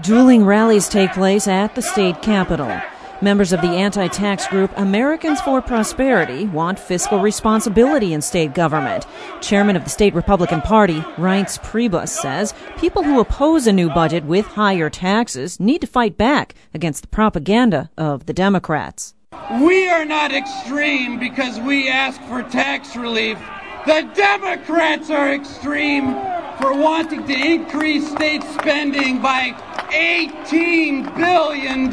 Dueling rallies take place at the state capitol. Members of the anti-tax group Americans for Prosperity want fiscal responsibility in state government. Chairman of the state Republican Party, Reince Priebus, says people who oppose a new budget with higher taxes need to fight back against the propaganda of the Democrats. We are not extreme because we ask for tax relief. The Democrats are extreme for wanting to increase state spending by $18 billion.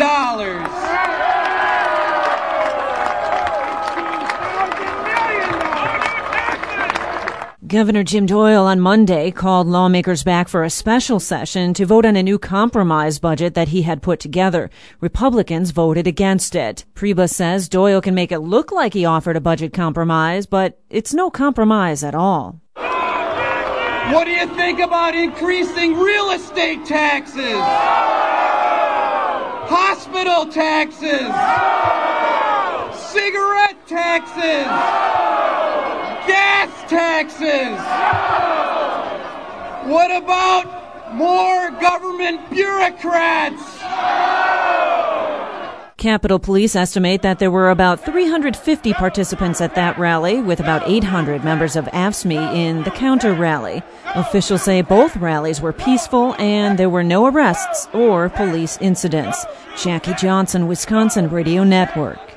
Governor Jim Doyle on Monday called lawmakers back for a special session to vote on a new compromise budget that he had put together. Republicans voted against it. Priebus says Doyle can make it look like he offered a budget compromise, but it's no compromise at all. What do you think about increasing real estate taxes? Hospital taxes? Cigarette taxes? Gas taxes? What about more government bureaucrats? Capitol Police estimate that there were about 350 participants at that rally, with about 800 members of AFSCME in the counter-rally. Officials say both rallies were peaceful and there were no arrests or police incidents. Jackie Johnson, Wisconsin Radio Network.